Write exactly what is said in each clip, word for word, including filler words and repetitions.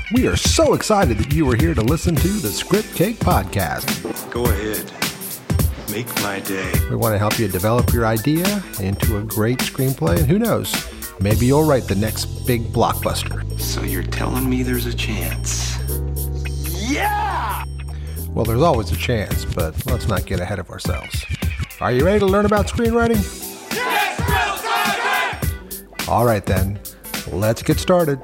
We are so excited that you are here to listen to the Script Cake Podcast. Go ahead. Make my day. We want to help you develop your idea into a great screenplay, and who knows, maybe you'll write the next big blockbuster. So you're telling me there's a chance? Yeah! Well, there's always a chance, but let's not get ahead of ourselves. Are you ready to learn about screenwriting? Yes, Will Sergeant! All right, then. Let's get started.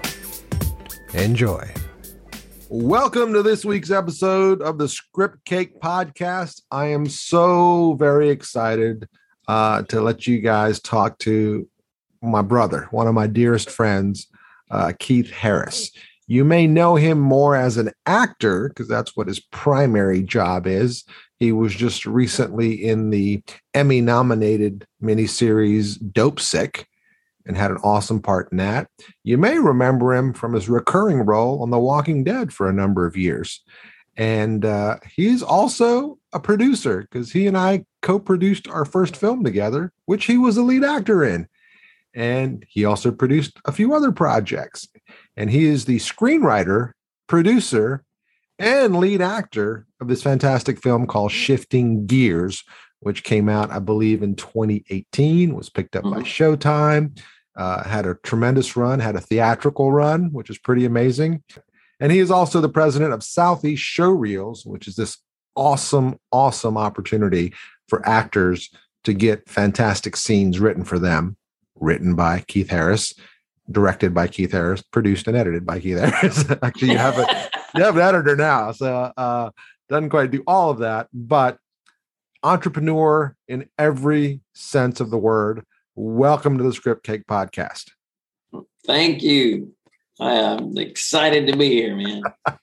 Enjoy. Welcome to this week's episode of the Script Cake Podcast. I am so very excited uh, to let you guys talk to my brother, one of my dearest friends, uh, Keith Harris. You may know him more as an actor because that's what his primary job is. He was just recently in the Emmy-nominated miniseries Dopesick and had an awesome part in that. You may remember him from his recurring role on The Walking Dead for a number of years. And uh, he's also a producer because he and I co-produced our first film together, which he was a lead actor in. And he also produced a few other projects. And he is the screenwriter, producer, and lead actor of this fantastic film called Shifting Gears, which came out, I believe, in twenty eighteen, was picked up mm-hmm. by Showtime. Uh, had a tremendous run, had a theatrical run, which is pretty amazing. And he is also the president of Southeast Showreels, which is this awesome, awesome opportunity for actors to get fantastic scenes written for them, written by Keith Harris, directed by Keith Harris, produced and edited by Keith Harris. Actually, you have, a, you have an editor now, so uh, doesn't quite do all of that, but entrepreneur in every sense of the word. Welcome to the Script Cake Podcast. Thank you. I am excited to be here, man.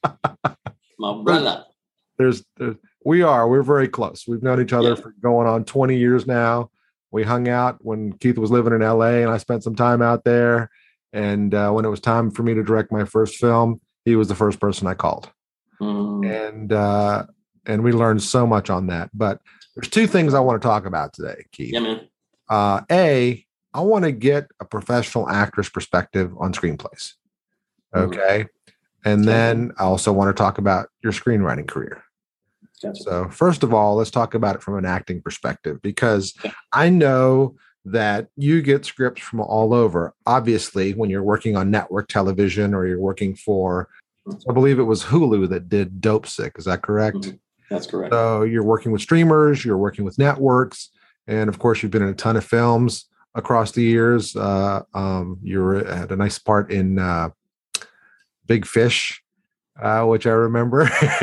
My brother. There's, there's, we are. We're very close. We've known each other yeah. for going on twenty years now. We hung out when Keith was living in L A, and I spent some time out there. And uh, when it was time for me to direct my first film, he was the first person I called. Mm. And uh, and we learned so much on that. But there's two things I want to talk about today, Keith. Yeah, man. Uh, A, I want to get a professional actor's perspective on screenplays. Okay. Mm. And then I also want to talk about your screenwriting career. Gotcha. So first of all, let's talk about it from an acting perspective, because yeah. I know that you get scripts from all over. Obviously, when you're working on network television or you're working for, I believe it was Hulu that did Dopesick. Is that correct? Mm-hmm. That's correct. So you're working with streamers, you're working with networks. And of course, you've been in a ton of films across the years. Uh, um, you had a nice part in uh, Big Fish, uh, which I remember.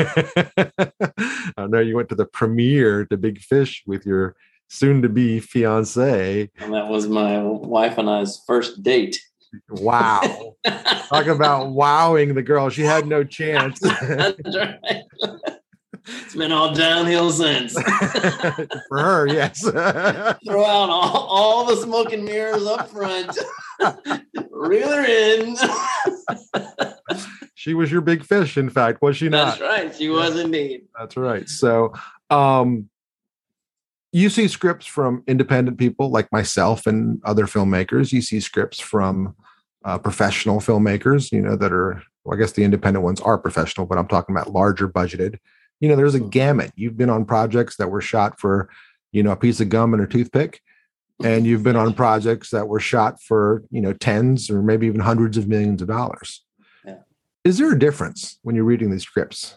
I know you went to the premiere to Big Fish with your soon-to-be fiance. And that was my wife and I's first date. Wow. Talk about wowing the girl. She had no chance. That's right. It's been all downhill since. For her, yes. Throw out all, all the smoke and mirrors up front. Reel her in. She was your big fish, in fact, was she not? That's right. She was indeed. That's right. So um, you see scripts from independent people like myself and other filmmakers. You see scripts from uh, professional filmmakers, you know, that are, well, I guess the independent ones are professional, but I'm talking about larger budgeted. You know, there's a gamut. You've been on projects that were shot for, you know, a piece of gum and a toothpick. And you've been on projects that were shot for, you know, tens or maybe even hundreds of millions of dollars. Yeah. Is there a difference when you're reading these scripts?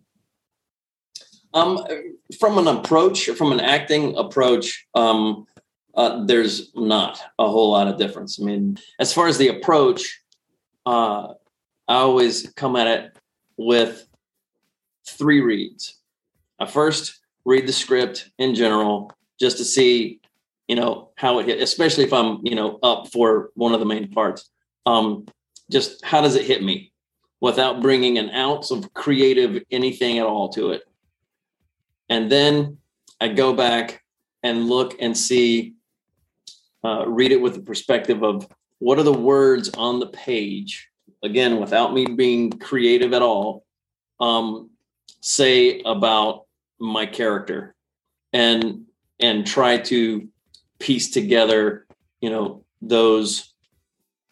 Um, from an approach, from an acting approach, um, uh, there's not a whole lot of difference. I mean, as far as the approach, uh, I always come at it with three reads. I first read the script in general, just to see, you know, how it hit, especially if I'm, you know, up for one of the main parts. Um, just how does it hit me without bringing an ounce of creative anything at all to it? And then I go back and look and see, uh, read it with the perspective of what are the words on the page, again, without me being creative at all, um, say about my character, and and try to piece together, you know, those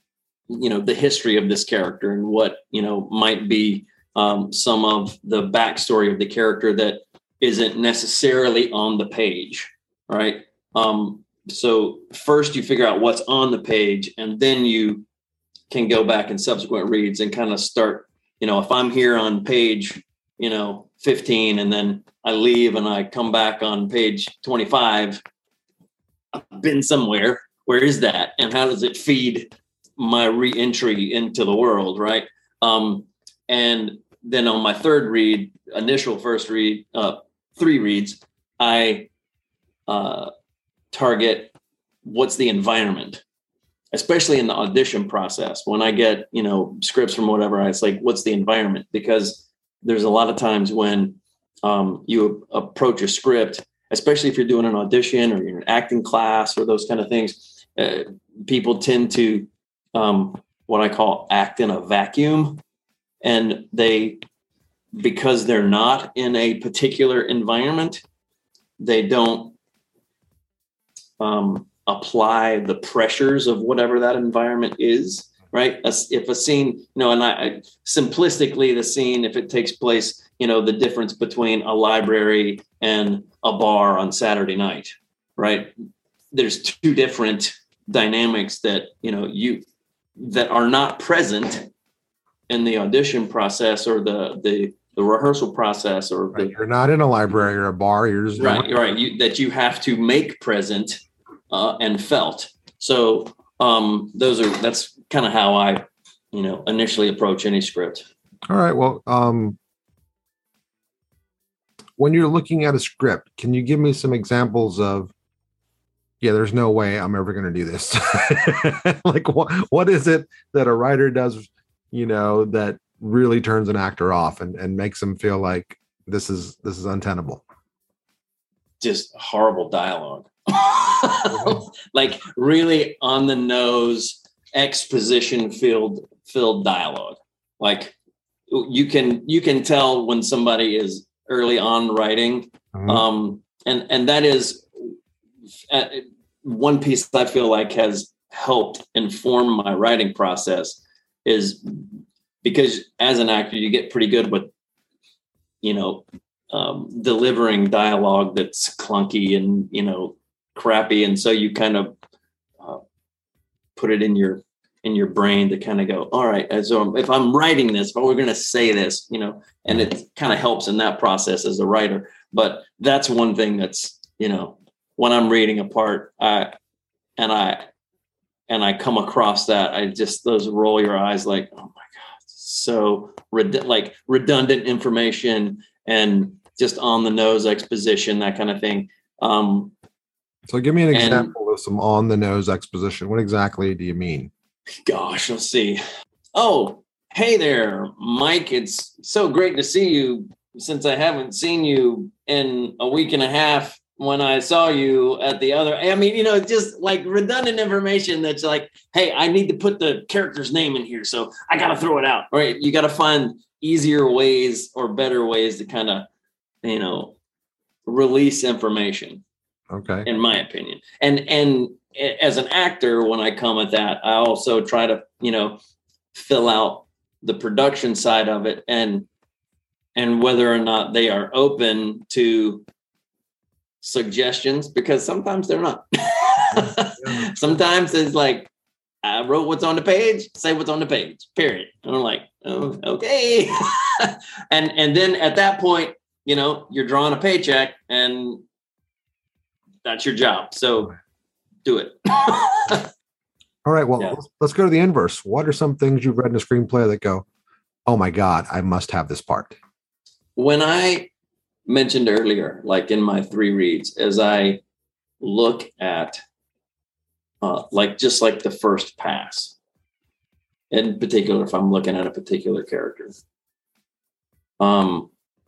you know, the history of this character and what, you know, might be um, some of the backstory of the character that isn't necessarily on the page, right? Um, so first you figure out what's on the page, and then you can go back in subsequent reads and kind of start, you know, if I'm here on page, you know, fifteen, and then I leave and I come back on page twenty-five, I've been somewhere. Where is that? And how does it feed my re-entry into the world, right? Um, and then on my third read, initial first read, uh, three reads, I uh, target what's the environment, especially in the audition process. When I get, you know, scripts from whatever, it's like, what's the environment? Because there's a lot of times when um, you approach a script, especially if you're doing an audition or you're in an acting class or those kind of things, uh, people tend to um, what I call act in a vacuum. And they, because they're not in a particular environment, they don't um, apply the pressures of whatever that environment is, right? If a scene, you know, and I, I simplistically, the scene, if it takes place, you know, the difference between a library and a bar on Saturday night, right? There's two different dynamics that, you know, you, that are not present in the audition process or the, the, the rehearsal process, or right. the, You're not in a library or a bar. You're just right, right. You, that you have to make present uh, and felt. So um, those are, that's kind of how I, you know, initially approach any script. All right. Well, um, when you're looking at a script, can you give me some examples of, yeah, there's no way I'm ever going to do this. Like, what, what is it that a writer does, you know, that really turns an actor off and, and makes them feel like this is, this is untenable? Just horrible dialogue. Like really on the nose, exposition filled, filled dialogue. Like you can, you can tell when somebody is early on writing. Mm-hmm. Um, and, and that is uh, one piece I feel like has helped inform my writing process, is because as an actor, you get pretty good with, you know, um, delivering dialogue that's clunky and, you know, crappy. And so you kind of uh, put it in your, in your brain to kind of go, all right, so if I'm writing this, if we're going to say this, you know, and it kind of helps in that process as a writer. But that's one thing that's, you know, when I'm reading a part, I, and I, and I come across that, I just, those roll your eyes like, oh my God, so red, like redundant information and just on the nose exposition, that kind of thing. Um, so give me an example and, of some on the nose exposition. What exactly do you mean? Gosh, let's see. Oh, hey there, Mike. It's so great to see you, since I haven't seen you in a week and a half when I saw you at the other. I mean, you know, just like redundant information that's like, hey, I need to put the character's name in here, so I got to throw it out. Right? You got to find easier ways or better ways to kind of, you know, release information. Okay. In my opinion. And, and as an actor, when I come at that, I also try to, you know, fill out the production side of it, and, and whether or not they are open to suggestions, because sometimes they're not. Sometimes it's like, I wrote what's on the page, say what's on the page, period. And I'm like, oh, okay. and, and then at that point, you know, you're drawing a paycheck and that's your job. So do it. All right. Well, yeah. let's, let's go to the inverse. What are some things you've read in a screenplay that go, oh my God, I must have this part? When I mentioned earlier, like in my three reads, as I look at uh, like, just like the first pass, in particular, if I'm looking at a particular character, um,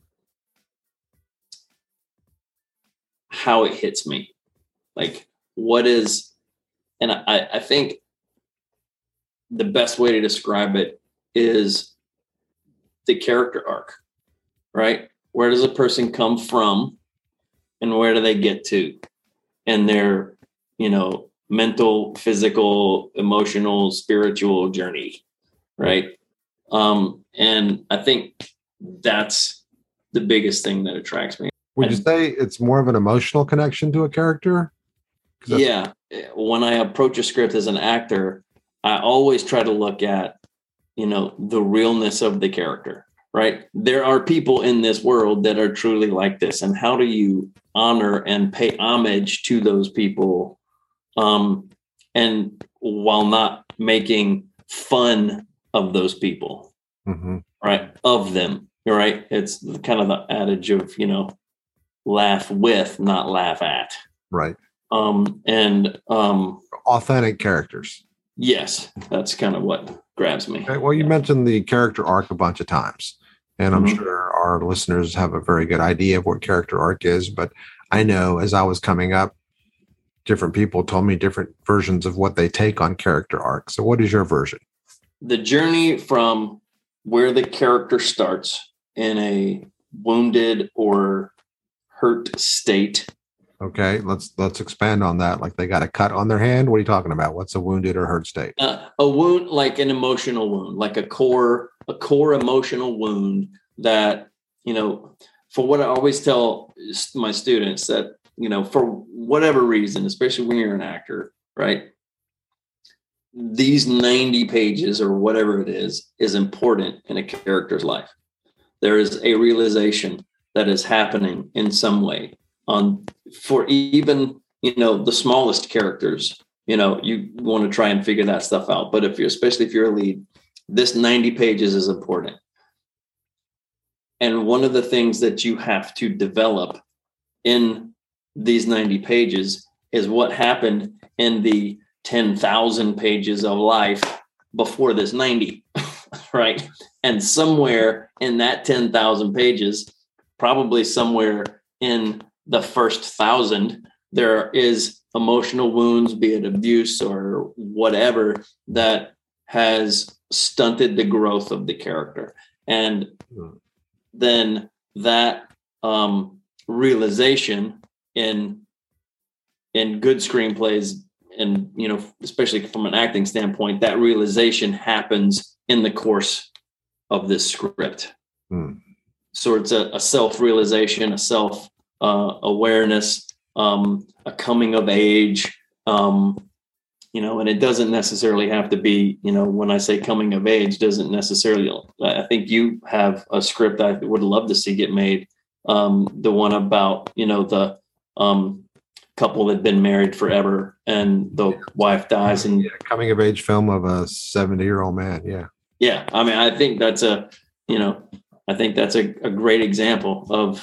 how it hits me, like what is, and I, I think the best way to describe it is the character arc, right? Where does a person come from and where do they get to? And their, you know, mental, physical, emotional, spiritual journey, right? Um, and I think that's the biggest thing that attracts me. Would you say it's more of an emotional connection to a character? Yeah. When I approach a script as an actor, I always try to look at, you know, the realness of the character, right? There are people in this world that are truly like this. And how do you honor and pay homage to those people? Um, and while not making fun of those people, mm-hmm. right? Of them, right? It's kind of the adage of, you know, laugh with, not laugh at. Right. Um, and um, authentic characters. Yes, that's kind of what grabs me. Okay, well, you yeah. mentioned the character arc a bunch of times, and I'm mm-hmm. sure our listeners have a very good idea of what character arc is. But I know as I was coming up, different people told me different versions of what they take on character arc. So what is your version? The journey from where the character starts in a wounded or hurt state. Okay, let's let's expand on that. Like they got a cut on their hand. What are you talking about? What's a wounded or hurt state? Uh, a wound, like an emotional wound, like a core, a core emotional wound that, you know, for what I always tell my students that, you know, for whatever reason, especially when you're an actor, right? These ninety pages or whatever it is, is important in a character's life. There is a realization that is happening in some way. On for even, you know, the smallest characters, you know, you want to try and figure that stuff out. But if you're, especially if you're a lead, this ninety pages is important. And one of the things that you have to develop in these ninety pages is what happened in the ten thousand pages of life before this ninety, right? And somewhere in that ten thousand pages, probably somewhere in the first thousand, there is emotional wounds, be it abuse or whatever, that has stunted the growth of the character. And then that um, realization in in good screenplays, and, you know, especially from an acting standpoint, that realization happens in the course of this script. Hmm. So it's a, a self-realization, a self Uh, awareness, um, a coming of age, um, you know, and it doesn't necessarily have to be, you know, when I say coming of age, doesn't necessarily, I think you have a script I would love to see get made. Um, the one about, you know, the um, couple that had been married forever and the yeah. wife dies. And yeah, coming of age film of a seventy year old man. Yeah. Yeah. I mean, I think that's a, you know, I think that's a, a great example of,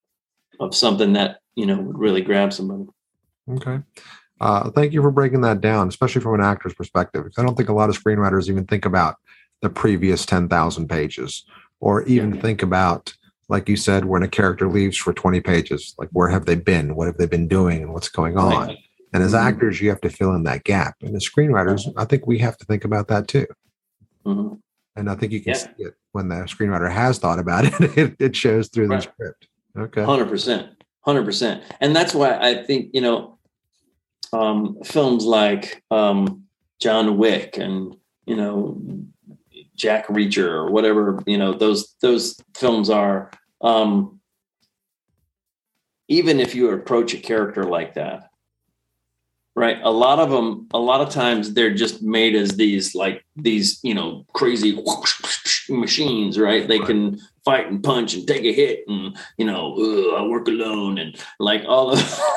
of something that, you know, would really grab somebody. Okay. Uh, thank you for breaking that down, especially from an actor's perspective. I don't think a lot of screenwriters even think about the previous ten thousand pages, or even yeah. think about, like you said, when a character leaves for twenty pages, like where have they been? What have they been doing? And what's going on? Right. And as mm-hmm. actors, you have to fill in that gap. And as screenwriters, I think we have to think about that too. Mm-hmm. And I think you can yeah. see it when the screenwriter has thought about it. it, it shows through right. the script. Okay. one hundred percent. one hundred percent. And that's why I think, you know, um, films like um, John Wick and, you know, Jack Reacher or whatever, you know, those those films are, um, even if you approach a character like that, right? A lot of them, a lot of times they're just made as these, like these, you know, crazy machines, right? They can fight and punch and take a hit and, you know, I work alone and like all of,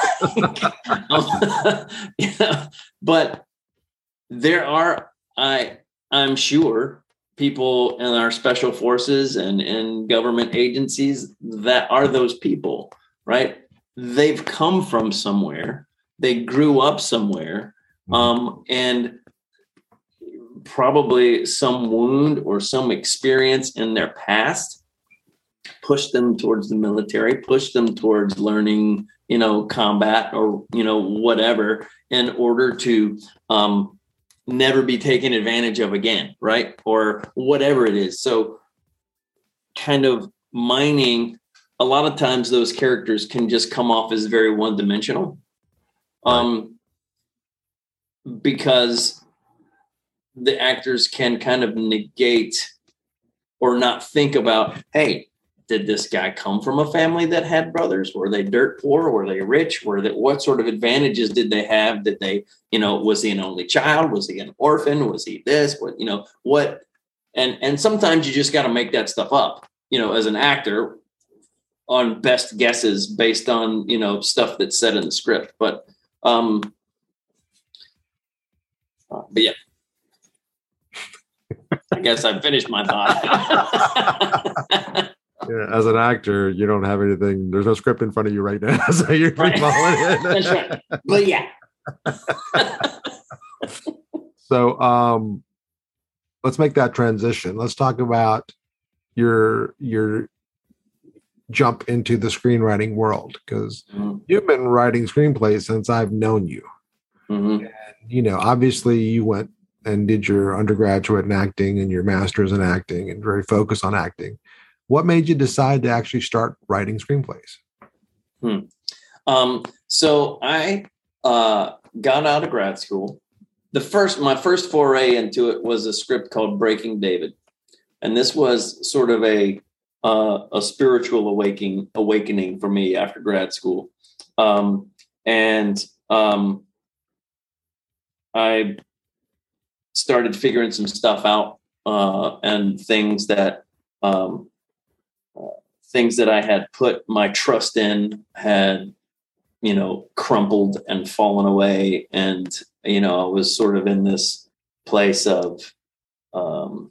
you know, but there are, I, I'm sure people in our special forces and, and government agencies that are those people, right? They've come from somewhere. They grew up somewhere. Um, and probably some wound or some experience in their past pushed them towards the military, pushed them towards learning, you know, combat or, you know, whatever, in order to um, never be taken advantage of again, right? Or whatever it is. So kind of mining, a lot of times those characters can just come off as very one-dimensional. Um, because the actors can kind of negate or not think about, hey, did this guy come from a family that had brothers? Were they dirt poor? Were they rich? Were they, what sort of advantages did they have? Did they, you know, was he an only child? Was he an orphan? Was he this? What, you know, what? And, and sometimes you just got to make that stuff up, you know, as an actor on best guesses based on, you know, stuff that's said in the script. But, um, uh, but yeah, I guess I finished my thought. Yeah, as an actor, you don't have anything. There's no script in front of you right now, so you're right. Following it. That's right. But yeah. So, um, let's make that transition. Let's talk about your your jump into the screenwriting world, because mm-hmm. you've been writing screenplays since I've known you. Mm-hmm. And, you know, obviously, you went and did your undergraduate in acting and your master's in acting, and very focused on acting. What made you decide to actually start writing screenplays? Hmm. Um, so I uh, got out of grad school. The first, my first foray into it was a script called Breaking David, and this was sort of a uh, a spiritual awakening awakening for me after grad school, um, and um, I started figuring some stuff out uh, and things that. Um, Uh, things that I had put my trust in had, you know, crumpled and fallen away. And, you know, I was sort of in this place of, um,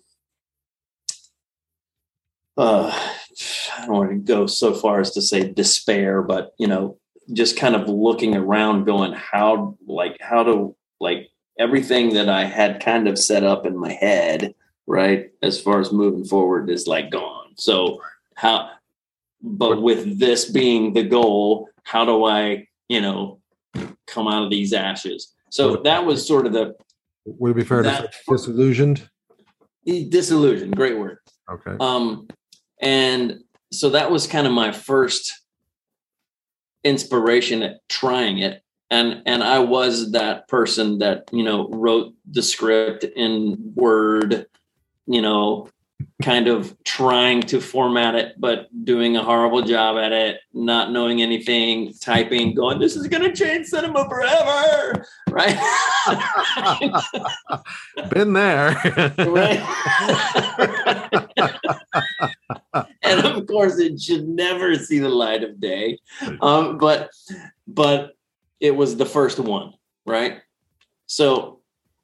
uh, I don't want to go so far as to say despair, but, you know, just kind of looking around going, how, like, how to, like, everything that I had kind of set up in my head, right, as far as moving forward is like gone. So, how, but with this being the goal, how do I, you know, come out of these ashes? So that was sort of the. Would it be fair that, to say disillusioned? Disillusioned, great word. Okay. Um, and so that was kind of my first inspiration at trying it, and and I was that person that, you know, wrote the script in Word, you know. Kind of trying to format it, but doing a horrible job at it, not knowing anything, typing, going, this is going to change cinema forever. Right. Been there. Right. And of course it should never see the light of day. Um, but, but it was the first one. Right. So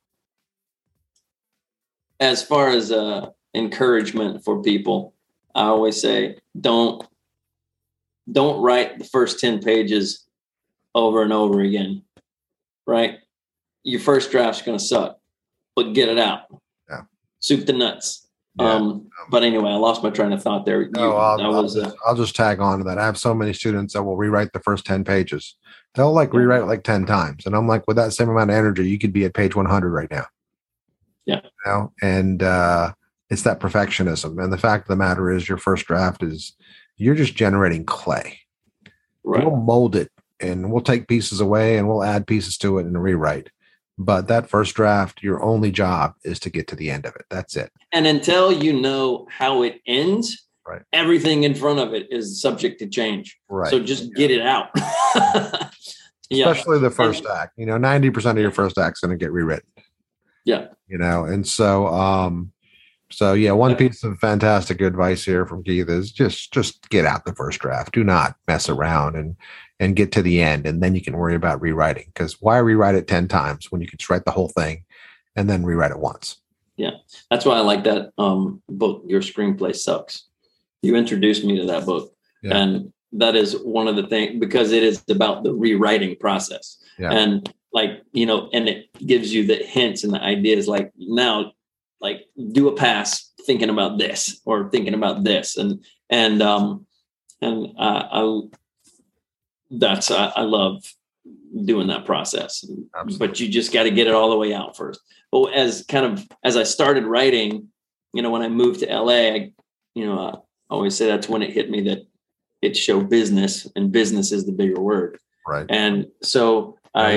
as far as, uh, encouragement for people, I always say, don't don't write the first ten pages over and over again, right? Your first draft's going to suck, but get it out. Yeah. Soup to nuts. Yeah. Um, but anyway, I lost my train of thought there. You, no, I'll, I was, I'll, just, uh, I'll just tag on to that. I have so many students that will rewrite the first ten pages. They'll like yeah. rewrite it like ten times. And I'm like, with that same amount of energy, you could be at page one hundred right now. Yeah. You know? And, uh, it's that perfectionism. And the fact of the matter is your first draft is you're just generating clay. Right. We'll mold it and we'll take pieces away and we'll add pieces to it and rewrite. But that first draft, your only job is to get to the end of it. That's it. And until you know how it ends, right, everything in front of it is subject to change. Right. So just get it out. Yeah. Especially the first and, act. You know, ninety percent of your first act's going to get rewritten. Yeah. You know, and so um So yeah, one piece of fantastic advice here from Keith is just just get out the first draft. Do not mess around and and get to the end, and then you can worry about rewriting. Because why rewrite it ten times when you can just write the whole thing and then rewrite it once? Yeah, that's why I like that um, book. Your Screenplay Sucks. You introduced me to that book, yeah. And that is one of the things, because it is about the rewriting process, yeah. And like, you know, and it gives you the hints and the ideas. Like now. Like do a pass thinking about this or thinking about this. And, and, um, and, uh, I, that's, I, I love doing that process, Absolutely. But you just got to get it all the way out first. But as kind of, as I started writing, you know, when I moved to L A, I, you know, I always say that's when it hit me that it's show business, and business is the bigger word. Right. And so I,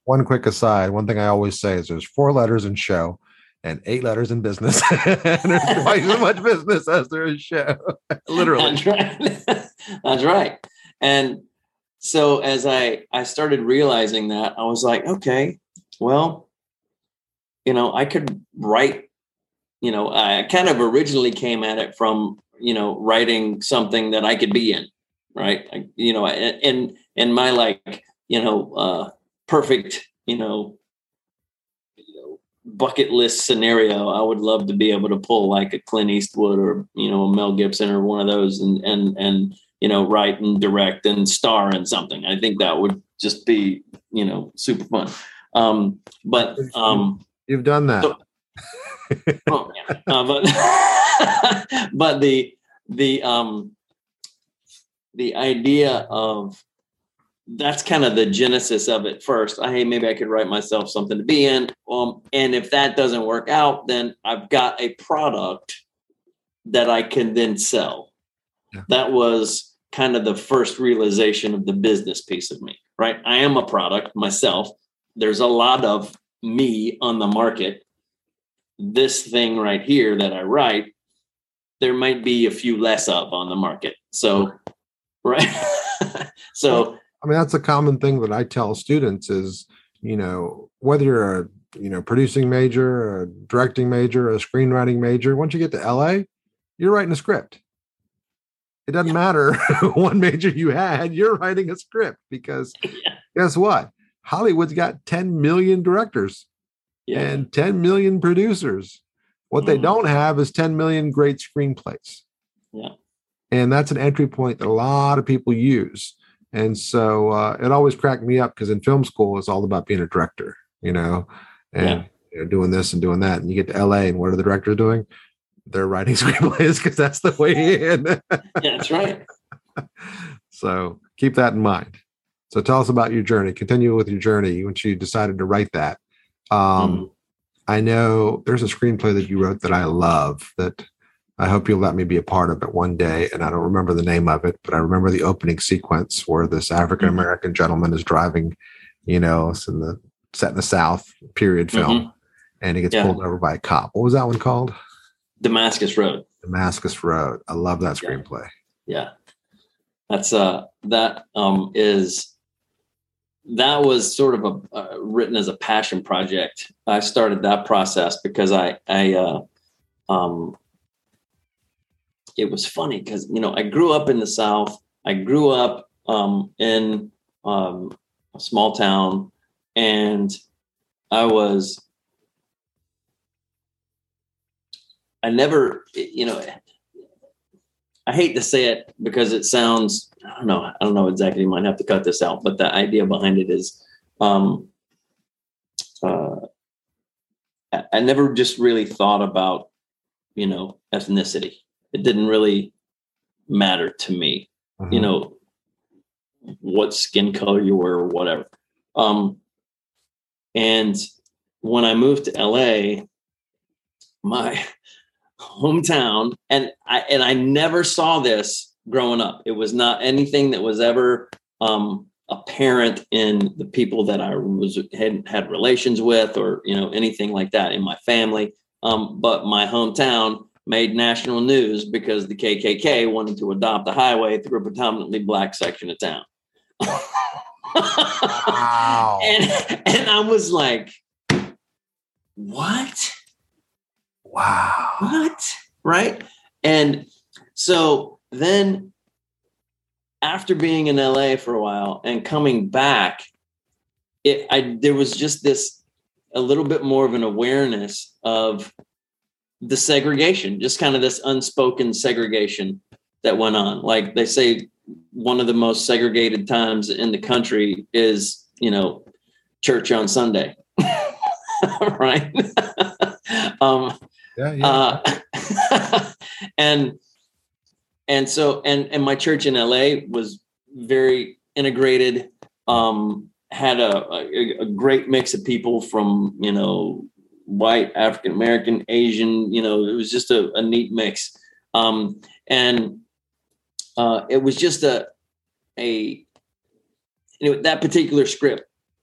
One quick aside. One thing I always say is there's four letters in show and eight letters in business. And there's twice as much business as there is show. Literally. That's right. That's right. And so as I, I started realizing that, I was like, okay, well, you know, I could write, you know, I kind of originally came at it from, you know, writing something that I could be in, right? I, you know, and, and my like, you know, uh, perfect, you know, bucket list scenario, I would love to be able to pull like a Clint Eastwood or, you know, a Mel Gibson or one of those and, and, and, you know, write and direct and star in something. I think that would just be, you know, super fun. Um, but, um, you've done that. So, oh, yeah. uh, but, but the, the, um, the idea of, that's kind of the genesis of it first. I, hey, maybe I could write myself something to be in. Um, and if that doesn't work out, then I've got a product that I can then sell. Yeah. That was kind of the first realization of the business piece of me, right? I am a product myself. There's a lot of me on the market. This thing right here that I write, there might be a few less of on the market. So, right. So, I mean, that's a common thing that I tell students is, you know, whether you're a, you know, producing major, a directing major, a screenwriting major, once you get to L A, you're writing a script. It doesn't yeah. matter what major you had, you're writing a script because yeah. guess what? Hollywood's got ten million directors yeah. and ten million producers. What mm-hmm. they don't have is ten million great screenplays. Yeah. And that's an entry point that a lot of people use. And so uh, it always cracked me up because in film school, it's all about being a director, you know, and yeah. you know, doing this and doing that. And you get to L A and what are the directors doing? They're writing screenplays because that's the way in. Yeah, that's right. So keep that in mind. So tell us about your journey. Continue with your journey once you decided to write that. Um, mm-hmm. I know there's a screenplay that you wrote that I love that I hope you'll let me be a part of it one day. And I don't remember the name of it, but I remember the opening sequence where this African-American mm-hmm. gentleman is driving, you know, it's in the set in the South period film, mm-hmm. and he gets yeah. pulled over by a cop. What was that one called? Damascus Road. Damascus Road. I love that screenplay. Yeah. yeah. That's uh that um is that was sort of a uh, written as a passion project. I started that process because I I uh um it was funny because, you know, I grew up in the South. I grew up um, in um, a small town, and I was, I never, you know, I hate to say it because it sounds, I don't know, I don't know exactly, you might have to cut this out, but the idea behind it is, um, uh, I, I never just really thought about, you know, ethnicity. It didn't really matter to me, mm-hmm. you know, what skin color you were or whatever. Um, and when I moved to L A, my hometown, and I, and I never saw this growing up. It was not anything that was ever um, apparent in the people that I was had, had relations with or, you know, anything like that in my family. Um, but my hometown made national news because the K K K wanted to adopt a highway through a predominantly black section of town. Wow. and, and I was like, what? Wow. What? Right. And so then after being in L A for a while and coming back, it, I, there was just this, a little bit more of an awareness of the segregation, just kind of this unspoken segregation that went on. Like they say, one of the most segregated times in the country is, you know, church on Sunday. Right. um, yeah, yeah. Uh, and, and so, and, and my church in L A was very integrated, um, had a, a, a great mix of people from, you know, white, African-American, Asian, you know, it was just a, a neat mix. Um, and uh, it was just a, a, you know, that particular script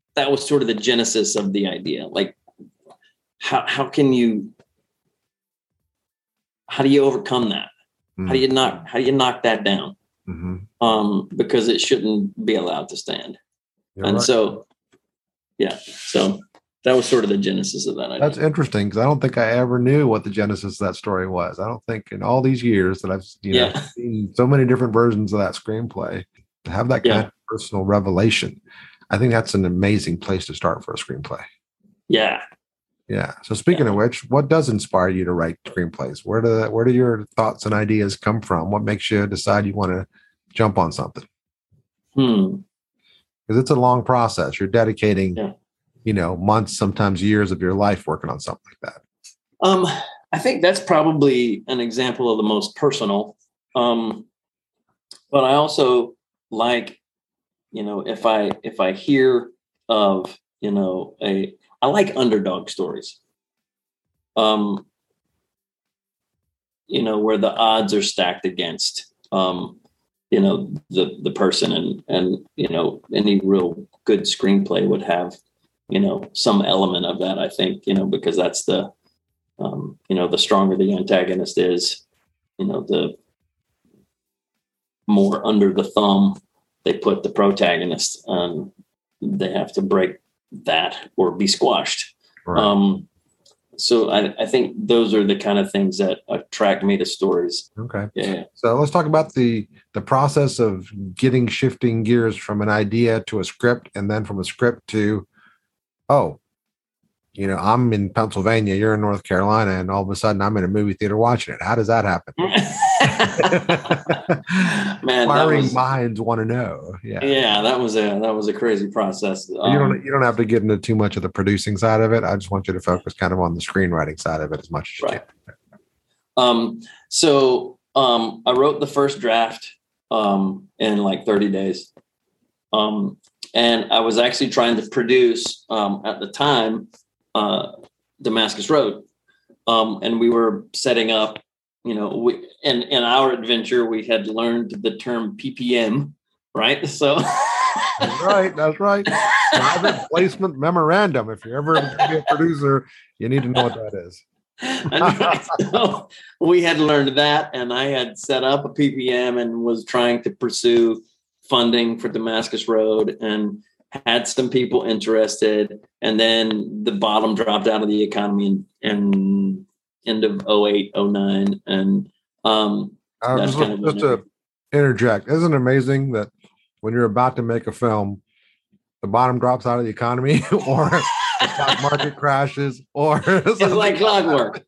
that was sort of the genesis of the idea. Like, how how can you how do you overcome that? Mm-hmm. How do you knock how do you knock that down? Mm-hmm. Um, because it shouldn't be allowed to stand. You're and right. so, yeah, so that was sort of the genesis of that idea. That's interesting because I don't think I ever knew what the genesis of that story was. I don't think in all these years that I've you know yeah. seen so many different versions of that screenplay, to have that kind yeah. of personal revelation, I think that's an amazing place to start for a screenplay. Yeah. Yeah. So speaking yeah. of which, what does inspire you to write screenplays? Where do where do your thoughts and ideas come from? What makes you decide you want to jump on something? Hmm. Because it's a long process. You're dedicating, yeah. you know, months, sometimes years of your life working on something like that. Um, I think that's probably an example of the most personal. Um, but I also like, you know, if I if I hear of, you know, a I like underdog stories. Um, you know, where the odds are stacked against um, you know, the the person, and and you know, any real good screenplay would have, you know, some element of that, I think, you know, because that's the um, you know, the stronger the antagonist is, you know, the more under the thumb they put the protagonist, and they have to break that or be squashed. Right. Um, so I, I think those are the kind of things that attract me to stories. Okay. Yeah. So let's talk about the the process of getting shifting gears from an idea to a script, and then from a script to, oh, you know, I'm in Pennsylvania, you're in North Carolina, and all of a sudden I'm in a movie theater watching it. How does that happen? Man, Inquiring was, minds want to know. Yeah, yeah, that was a that was a crazy process. Um, you don't you don't have to get into too much of the producing side of it. I just want you to focus kind of on the screenwriting side of it as much as you right. can. Um, so um, I wrote the first draft um, in like thirty days, um, and I was actually trying to produce um, at the time uh, Damascus Road, um, and we were setting up. You know, we in, in our adventure, we had learned the term P P M, right? So, that's right, that's right. Private placement memorandum. If you're ever going to be a producer, you need to know what that is. That's right. So we had learned that, and I had set up a P P M and was trying to pursue funding for Damascus Road, and had some people interested, and then the bottom dropped out of the economy, and. and end of oh eight, oh nine. And um, uh, that's just, kind of just to interject, isn't it amazing that when you're about to make a film, the bottom drops out of the economy, or the stock market crashes, or it's like clockwork.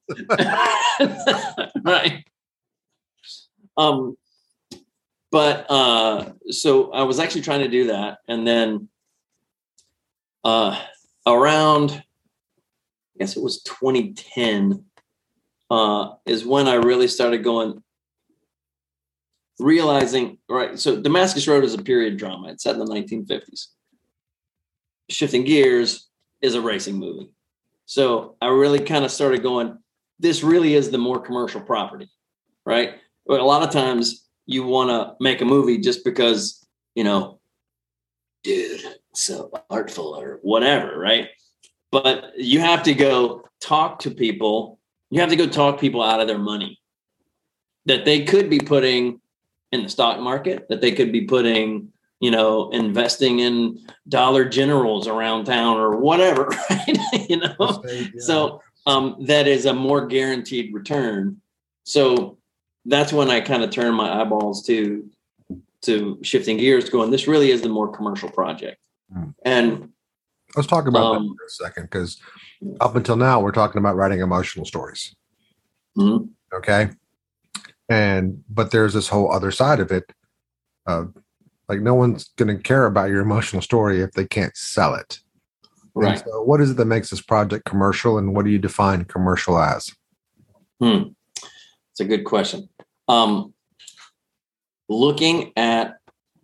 Right. Um, but uh, so I was actually trying to do that. And then uh, around, I guess it was twenty ten, Uh, is when I really started going, realizing, right, so Damascus Road is a period drama. It's set in the nineteen fifties. Shifting Gears is a racing movie. So I really kind of started going, this really is the more commercial property, right? But a lot of times you want to make a movie just because, you know, dude, so artful or whatever, right? But you have to go talk to people. You have to go talk people out of their money that they could be putting in the stock market, that they could be putting, you know, investing in Dollar Generals around town or whatever, right? you know, yeah. So um, that is a more guaranteed return. So that's when I kind of turned my eyeballs to to Shifting Gears, going, this really is the more commercial project. Mm. And let's talk about um, that for a second, because up until now, we're talking about writing emotional stories. Mm-hmm. Okay. And, but there's this whole other side of it. Uh, like no one's going to care about your emotional story if they can't sell it. Right. And so what is it that makes this project commercial, and what do you define commercial as? Hmm. It's a good question. Um, looking at,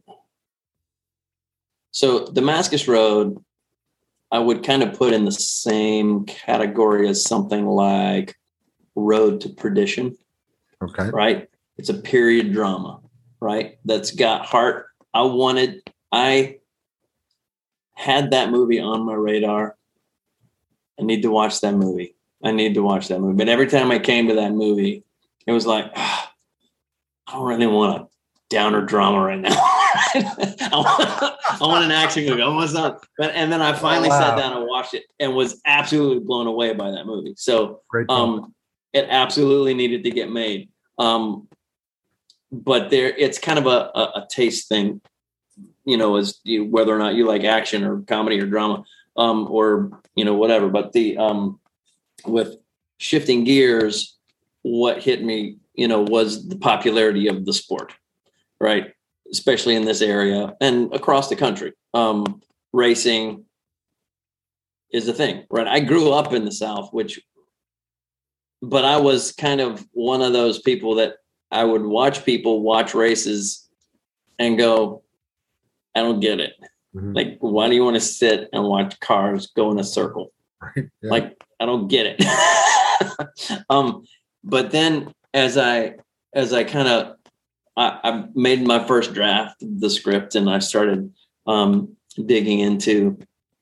so Damascus Road, I would kind of put in the same category as something like Road to Perdition. Okay. Right. It's a period drama, right? That's got heart. I wanted, I had that movie on my radar. I need to watch that movie. I need to watch that movie. But every time I came to that movie, it was like, oh, I don't really want a downer drama right now. I, want, I want an action movie. I want something. But and then I finally oh, wow. sat down and watched it and was absolutely blown away by that movie. So um, it absolutely needed to get made. Um, but there, it's kind of a, a, a taste thing, you know, as you, whether or not you like action or comedy or drama, um, or you know whatever. But the um, with shifting gears, what hit me, you know, was the popularity of the sport, right? Especially in this area and across the country. Um, racing is a thing, right? I grew up in the South, which, but I was kind of one of those people that I would watch people watch races and go, I don't get it. Mm-hmm. Like, why do you want to sit and watch cars go in a circle? Right. Yeah. Like, I don't get it. um, but then as I, as I kind of, I, I made my first draft of the script and I started um, digging into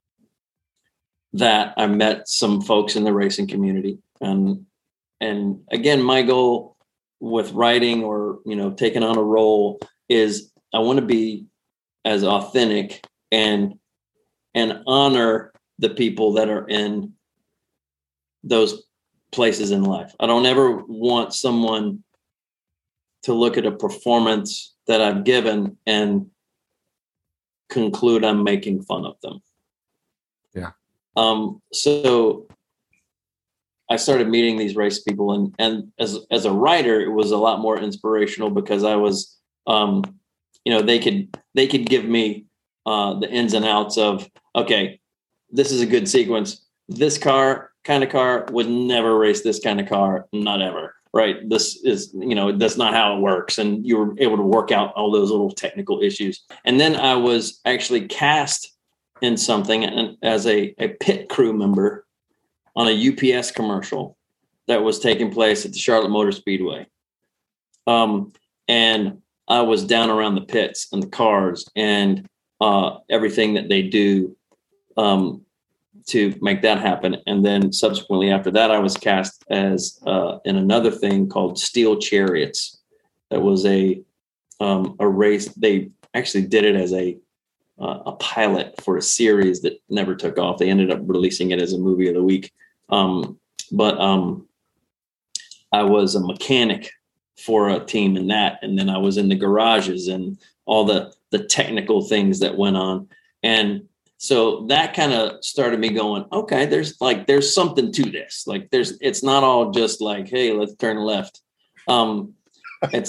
that. I met some folks in the racing community. And, and again, my goal with writing or, you know, taking on a role is I want to be as authentic and, and honor the people that are in those places in life. I don't ever want someone to look at a performance that I've given and conclude I'm making fun of them. Yeah. Um, so I started meeting these race people and, and as, as a writer, it was a lot more inspirational because I was, um, you know, they could, they could give me uh, the ins and outs of, okay, this is a good sequence. This car kind of car would never race this kind of car. Not ever. Right. This is, you know, that's not how it works. And you were able to work out all those little technical issues. And then I was actually cast in something and as a, a pit crew member on a U P S commercial that was taking place at the Charlotte Motor Speedway. Um, and I was down around the pits and the cars and uh, everything that they do um, to make that happen. And then subsequently after that, I was cast as uh, in another thing called Steel Chariots. That was a um, a race. They actually did it as a uh, a pilot for a series that never took off. They ended up releasing it as a movie of the week. Um, but um, I was a mechanic for a team in that. And then I was in the garages and all the, the technical things that went on. And so that kind of started me going, okay, there's like, there's something to this. Like there's, it's not all just like, hey, let's turn left. Um, it's,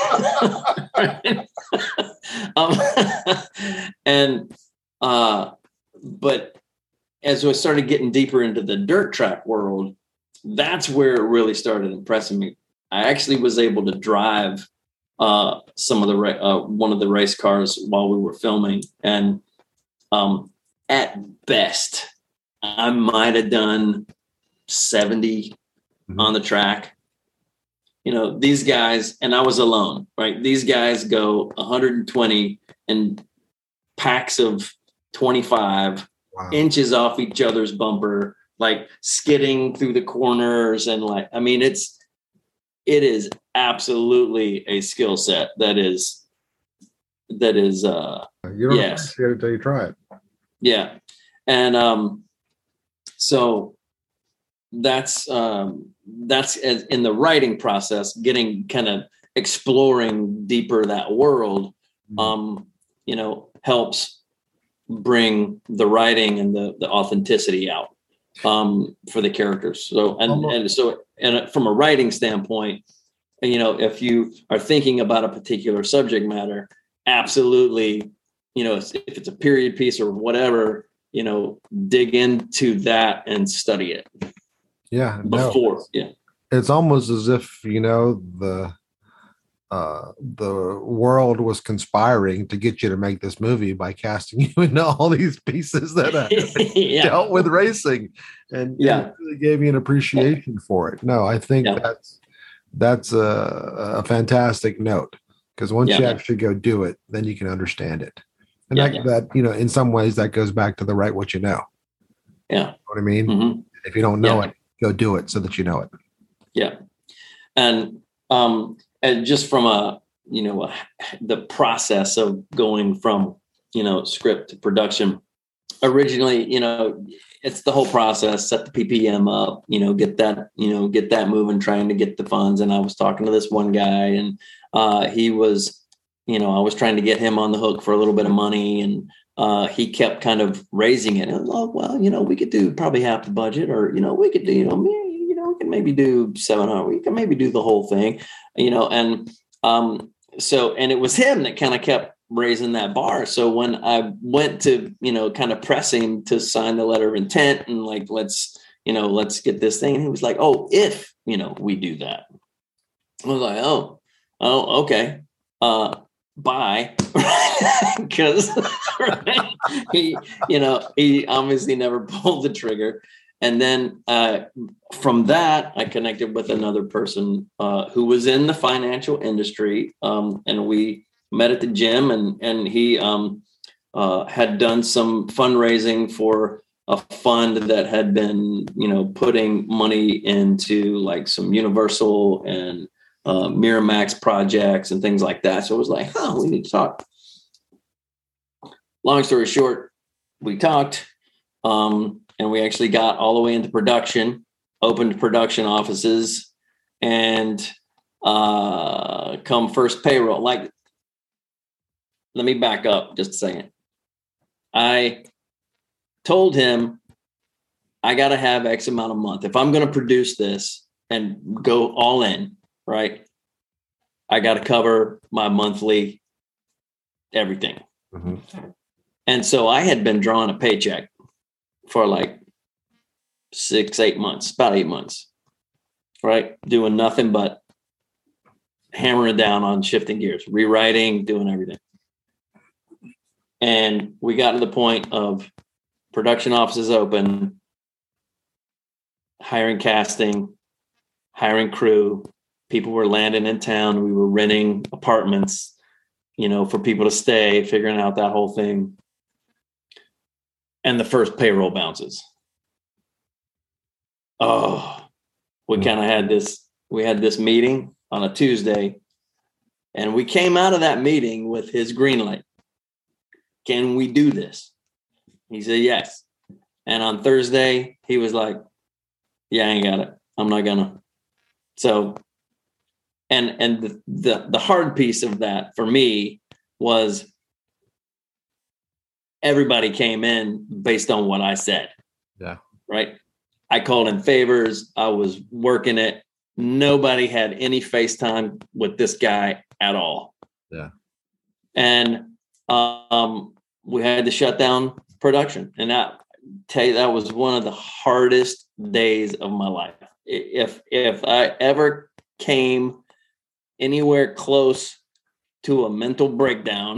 um, and, uh, but as I started getting deeper into the dirt track world, that's where it really started impressing me. I actually was able to drive uh, some of the, uh, one of the race cars while we were filming. And um, at best, I might've done seventy mm-hmm. on the track. You know, these guys, and I was alone, right? These guys go one hundred twenty in packs of twenty-five wow. inches off each other's bumper, like skidding through the corners. And like, I mean, it's, it is absolutely a skill set that is, that is, uh, you don't yes. appreciate it until you try it. Yeah. And, um, so that's, um, that's as in the writing process, getting kind of exploring deeper that world, um, you know, helps bring the writing and the, the authenticity out um, for the characters. So, and, and so, and from a writing standpoint, you know, if you are thinking about a particular subject matter, absolutely, you know, if it's a period piece or whatever, you know, dig into that and study it. Yeah. Before. No, yeah. It's almost as if, you know, the, uh, the world was conspiring to get you to make this movie by casting you into all these pieces that uh, yeah. dealt with racing, and yeah, it really gave you an appreciation for it. No, I think yeah. that's that's a, a fantastic note, because once yeah. you actually go do it, then you can understand it. And yeah, that, yeah. that, you know, in some ways that goes back to the write what you know. Yeah. You know what I mean? Mm-hmm. If you don't know Yeah. it, go do it so that you know it. Yeah. And, um, and just from a, you know, a, the process of going from, you know, script to production, originally, you know, it's the whole process, set the P P M up, you know, get that, you know, get that moving, trying to get the funds. And I was talking to this one guy and uh, he was, you know, I was trying to get him on the hook for a little bit of money and uh, he kept kind of raising it. And I was, oh, well, you know, we could do probably half the budget or, you know, we could do, you know, maybe, you know, we can maybe do seven hundred, we can maybe do the whole thing, you know, and um, so, and it was him that kind of kept raising that bar. So when I went to, you know, kind of press him to sign the letter of intent and like, let's, you know, let's get this thing. And he was like, oh, if, you know, we do that. I was like, oh, oh, okay. Uh, bye. Because he, you know, he obviously never pulled the trigger. And then uh, from that, I connected with another person uh, who was in the financial industry. Um, and we met at the gym and, and he um, uh, had done some fundraising for a fund that had been, you know, putting money into like some Universal and uh, Miramax projects and things like that. So it was like, huh, we need to talk. Long story short, we talked um, and we actually got all the way into production, opened production offices, and uh, come first payroll. Like, let me back up just a second. I told him I got to have X amount a month. If I'm going to produce this and go all in, right, I got to cover my monthly everything. Mm-hmm. And so I had been drawing a paycheck for like six, eight months, about eight months, right? Doing nothing but hammering down on shifting gears, rewriting, doing everything. And we got to the point of production offices open, hiring casting, hiring crew. People were landing in town. We were renting apartments, you know, for people to stay, figuring out that whole thing. And the first payroll bounces. Oh, we kind of had this, we had this meeting on a Tuesday, and we came out of that meeting with his green light. Can we do this? He said, yes. And on Thursday, he was like, yeah, I ain't got it. I'm not gonna. So, and, and the, the, the hard piece of that for me was everybody came in based on what I said. Yeah. Right. I called in favors. I was working it. Nobody had any FaceTime with this guy at all. Yeah. And um, we had to shut down production. And that, tell you, that was one of the hardest days of my life. If, if I ever came anywhere close to a mental breakdown,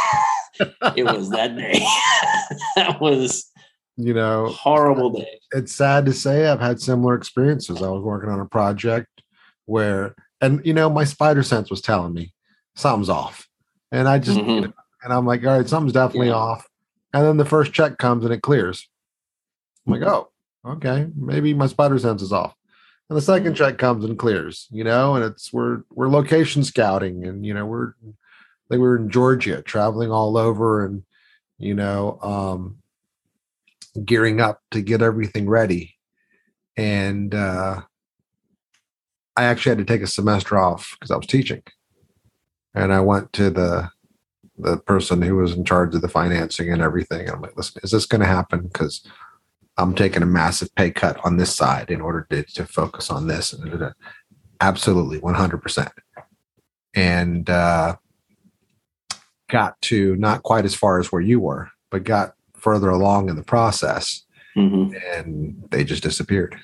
it was that day. That was, you know, horrible day. It's sad to say I've had similar experiences. I was working on a project where, and you know, my spider sense was telling me something's off, and I just, mm-hmm. you know, and I'm like, all right, something's definitely yeah. off. And then the first check comes and it clears. I'm like, oh, okay, maybe my spider sense is off. And the second mm-hmm. check comes and clears, you know, and it's we're we're location scouting, and you know, we're like we were in Georgia, traveling all over, and you know, um, gearing up to get everything ready. And uh, I actually had to take a semester off because I was teaching. And I went to the the person who was in charge of the financing and everything. And I'm like, listen, is this going to happen? Because I'm taking a massive pay cut on this side in order to, to focus on this. And absolutely, one hundred percent. And uh, got to not quite as far as where you were, but got further along in the process, mm-hmm. and they just disappeared.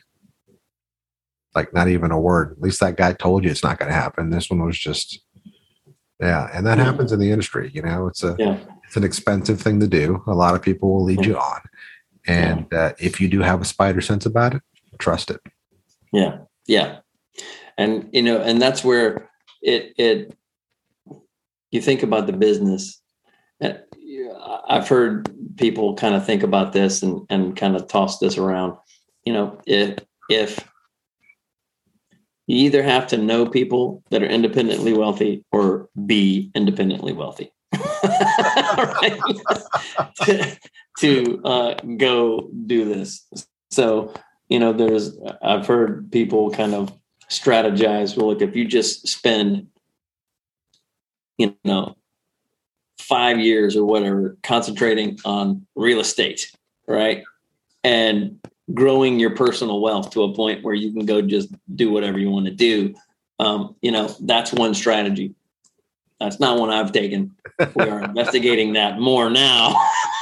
Like not even a word. At least that guy told you it's not going to happen. This one was just, yeah. And that yeah. happens in the industry. You know, it's a, yeah. it's an expensive thing to do. A lot of people will lead yeah. you on. And yeah. uh, if you do have a spider sense about it, trust it. Yeah. Yeah. And, you know, and that's where it, it, you think about the business I've heard people kind of think about this and, and kind of toss this around. You know, if if you either have to know people that are independently wealthy or be independently wealthy, right? to to uh, go do this. So, you know, there's I've heard people kind of strategize. Well, look, if you just spend, you know, five years or whatever concentrating on real estate, right, and growing your personal wealth to a point where you can go just do whatever you want to do. Um, you know, that's one strategy. That's not one I've taken. We are investigating that more now.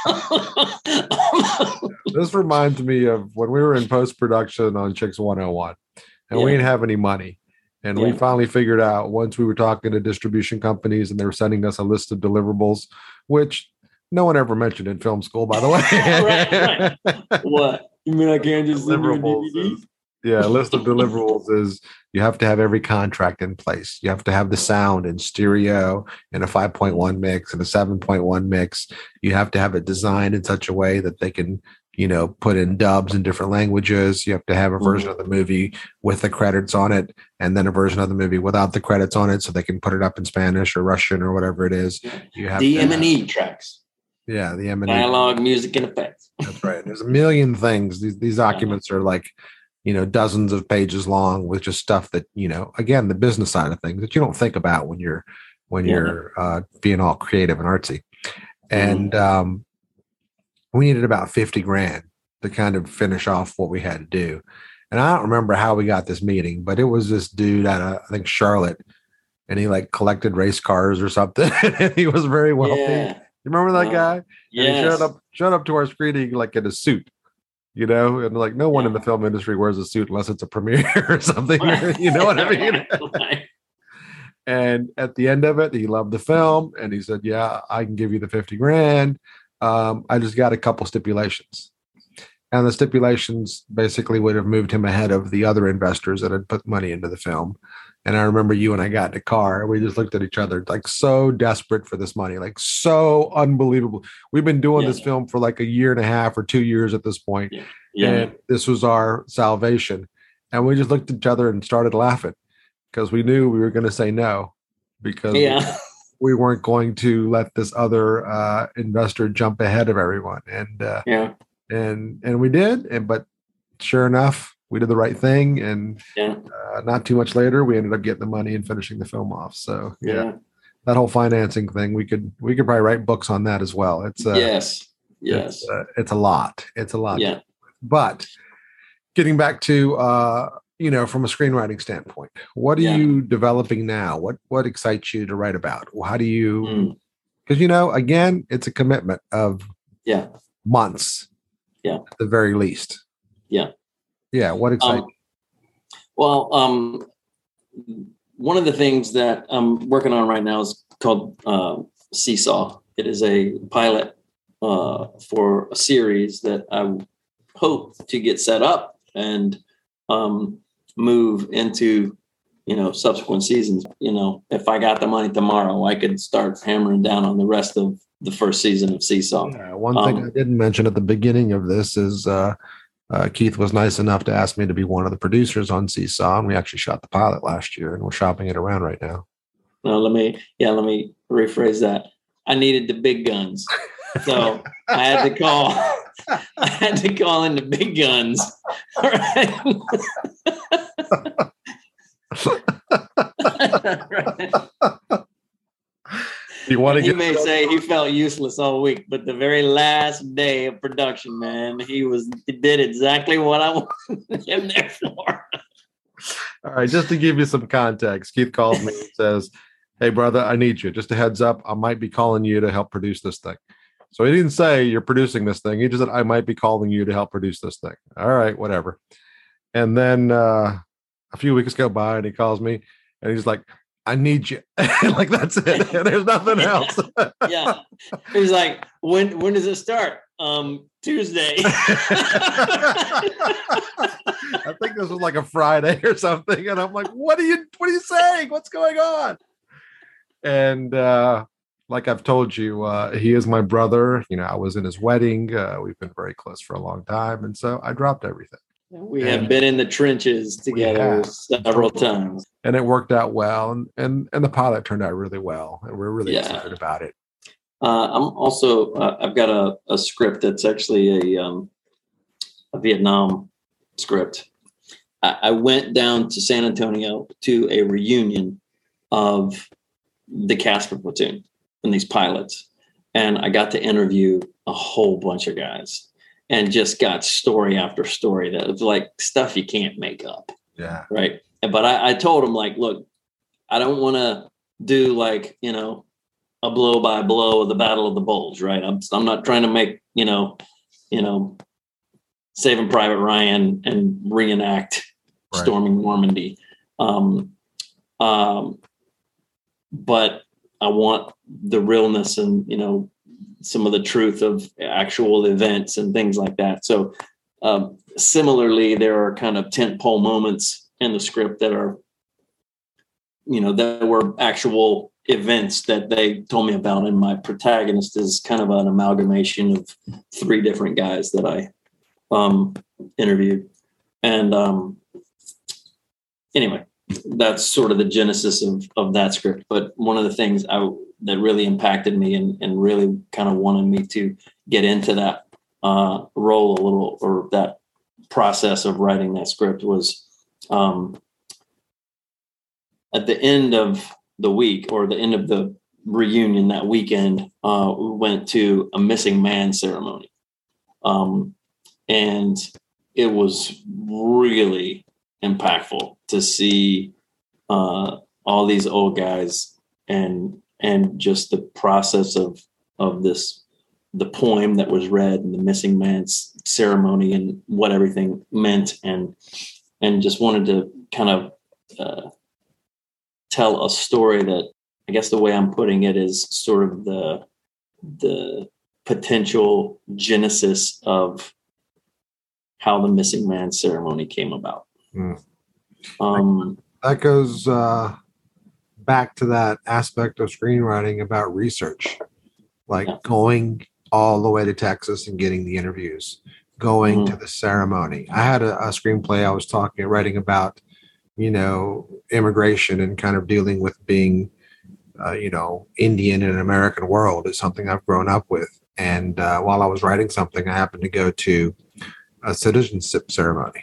This reminds me of when we were in post-production on Chicks one oh one, and yeah. we didn't have any money. And yeah. we finally figured out once we were talking to distribution companies and they were sending us a list of deliverables, which no one ever mentioned in film school, by the way. right, right. What? You mean I can't just send you a D V D? Is, yeah, a list of deliverables is you have to have every contract in place. You have to have the sound in stereo in a five point one mix and a seven point one mix. You have to have it designed in such a way that they can, you know, put in dubs in different languages. You have to have a version mm-hmm. of the movie with the credits on it, and then a version of the movie without the credits on it, so they can put it up in Spanish or Russian or whatever it is. You have the M and E tracks. Yeah, the M and E. Dialogue, music, and effects. That's right. There's a million things. These these documents are like, you know, dozens of pages long with just stuff that, you know, again, the business side of things that you don't think about when you're when yeah. you're uh, being all creative and artsy. And mm-hmm. um, we needed about fifty grand to kind of finish off what we had to do. And I don't remember how we got this meeting, but it was this dude at, uh, I think, Charlotte, and he like collected race cars or something. And he was very wealthy. Yeah. You remember that guy? Yeah. He showed up, showed up to our screening like in a suit, you know, and like no one yeah. in the film industry wears a suit unless it's a premiere or something. Right. You know what I mean? Right. And at the end of it, he loved the film, and he said, "Yeah, I can give you the fifty grand. Um, I just got a couple stipulations." And the stipulations basically would have moved him ahead of the other investors that had put money into the film. And I remember you and I got in the car and we just looked at each other like so desperate for this money, like so unbelievable. We've been doing yeah. this film for like a year and a half or two years at this point. Yeah. Yeah. And this was our salvation. And we just looked at each other and started laughing because we knew we were going to say no because yeah. we weren't going to let this other uh, investor jump ahead of everyone. And, uh, yeah. and, and we did. And, but sure enough, we did the right thing, and yeah. uh, not too much later, we ended up getting the money and finishing the film off. So yeah, yeah. that whole financing thing, we could we could probably write books on that as well. It's uh, yes, yes, it's, uh, it's a lot. It's a lot. Yeah. But getting back to uh, you know, from a screenwriting standpoint, what are yeah. you developing now? What what excites you to write about? How do you? Because mm. you know, again, it's a commitment of yeah months. Yeah, at the very least. Yeah. Yeah, what excites? Um, well, um, one of the things that I'm working on right now is called uh, Seesaw. It is a pilot uh, for a series that I hope to get set up and um, move into, you know, subsequent seasons. You know, if I got the money tomorrow, I could start hammering down on the rest of the first season of Seesaw. Yeah, one thing um, I didn't mention at the beginning of this is. Uh, Uh, Keith was nice enough to ask me to be one of the producers on Seesaw, and we actually shot the pilot last year, and we're shopping it around right now. No, let me, yeah, let me rephrase that. I needed the big guns, so I had to call. I had to call in the big guns. All right. Right. You want to he get may say he felt useless all week, but the very last day of production, man, he was he did exactly what I wanted him there for. All right, just to give you some context, Keith calls me and says, "Hey, brother, I need you. Just a heads up, I might be calling you to help produce this thing." So he didn't say you're producing this thing. He just said, "I might be calling you to help produce this thing." All right, whatever. And then uh, a few weeks go by, and he calls me, and he's like, "I need you." Like, that's it. There's nothing else. Yeah. He was like, when when does it start? Um, Tuesday. I think this was like a Friday or something. And I'm like, what are you what are you saying? What's going on? And uh like I've told you, uh, he is my brother. You know, I was in his wedding. Uh, we've been very close for a long time. And so I dropped everything. We and have been in the trenches together several times. And it worked out well. And, and, and the pilot turned out really well. And we're really yeah. excited about it. Uh, I'm also, uh, I've got a, a script that's actually a, um, a Vietnam script. I, I went down to San Antonio to a reunion of the Casper platoon and these pilots. And I got to interview a whole bunch of guys and just got story after story that was like stuff you can't make up. Yeah. Right. But I, I told them, like, look, I don't want to do like, you know, a blow by blow of the Battle of the Bulge, right? I'm I'm not trying to make, you know, you know, Saving Private Ryan and reenact right. storming Normandy. Um, um, but I want the realness and, you know, some of the truth of actual events and things like that. So um, similarly, there are kind of tentpole moments in the script that are, you know, that were actual events that they told me about. And my protagonist is kind of an amalgamation of three different guys that I um, interviewed. And um, anyway, that's sort of the genesis of, of that script. But one of the things I, that really impacted me and, and really kind of wanted me to get into that uh, role a little, or that process of writing that script was um, at the end of the week or the end of the reunion that weekend, uh, we went to a missing man ceremony. Um, and it was really impactful to see uh, all these old guys and, and just the process of, of this, the poem that was read and the missing man's ceremony and what everything meant. And, and just wanted to kind of, uh, tell a story that, I guess the way I'm putting it is sort of the the potential genesis of how the missing man ceremony came about. Mm. Um, that goes uh, back to that aspect of screenwriting about research, like yeah. going all the way to Texas and getting the interviews, going mm-hmm. to the ceremony. I had a, a screenplay I was talking, writing about, you know, immigration and kind of dealing with being, uh, you know, Indian in an American world is something I've grown up with. And uh, while I was writing something, I happened to go to a citizenship ceremony,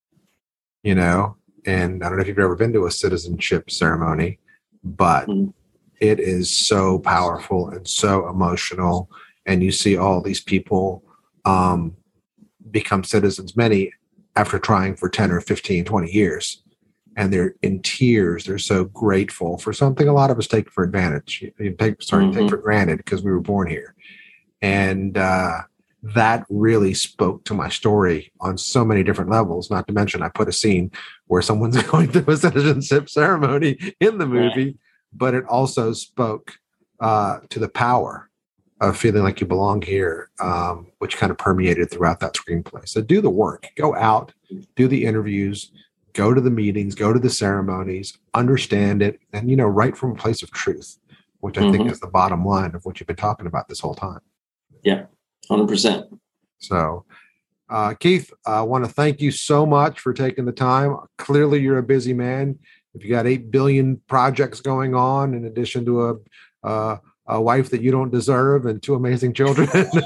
you know, and I don't know if you've ever been to a citizenship ceremony, but mm. it is so powerful and so emotional. And you see all these people um, become citizens, many after trying for ten or fifteen, twenty years. And they're in tears. They're so grateful for something a lot of us take for advantage. You take, sorry, mm-hmm. take for granted because we were born here. And uh, that really spoke to my story on so many different levels. Not to mention, I put a scene where someone's going through a citizenship ceremony in the movie, right. but it also spoke uh, to the power of feeling like you belong here, um, which kind of permeated throughout that screenplay. So do the work. Go out, do the interviews, go to the meetings, go to the ceremonies, understand it, and, you know, write from a place of truth, which I mm-hmm. think is the bottom line of what you've been talking about this whole time. Yeah, one hundred percent. So, uh, Keith, I want to thank you so much for taking the time. Clearly, you're a busy man. If you got eight billion projects going on, in addition to a uh, a wife that you don't deserve and two amazing children.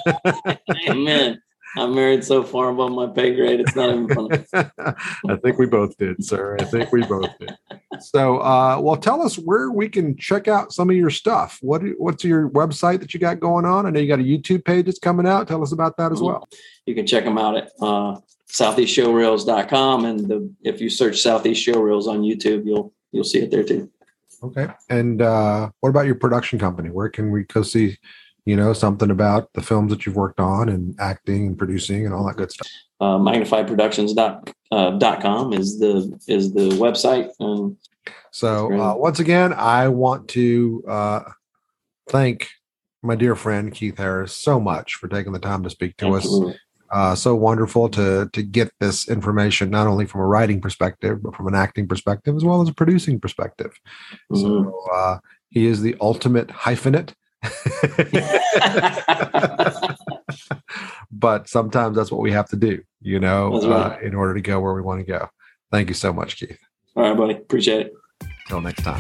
Amen. I'm married so far above my pay grade, it's not even funny. I think we both did, sir. I think we both did. So, uh, well, tell us where we can check out some of your stuff. What What's your website that you got going on? I know you got a YouTube page that's coming out. Tell us about that as well. You can check them out at uh, southeast showreels dot com. And the, if you search Southeast Showreels on YouTube, you'll you'll see it there too. Okay. And uh, what about your production company? Where can we go see, you know, something about the films that you've worked on and acting and producing and all that good stuff? Uh, magnified productions dot com is the is the website. And so uh, once again, I want to uh, thank my dear friend Keith Harris so much for taking the time to speak to Absolutely. us. Uh, so wonderful to to get this information, not only from a writing perspective, but from an acting perspective, as well as a producing perspective. Mm-hmm. So uh, he is the ultimate hyphenate. But sometimes that's what we have to do, you know, right. uh, in order to go where we want to go. Thank you so much, Keith. All right, buddy. Appreciate it. Until next time.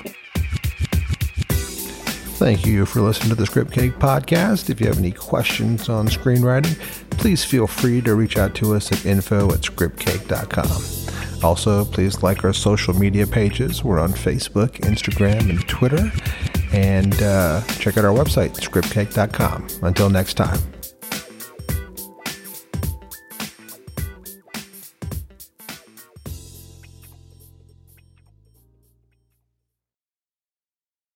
Thank you for listening to the Script Cake Podcast. If you have any questions on screenwriting, please feel free to reach out to us at info at script cake dot com. Also, please like our social media pages. We're on Facebook, Instagram, and Twitter. And uh, check out our website, script cake dot com. Until next time.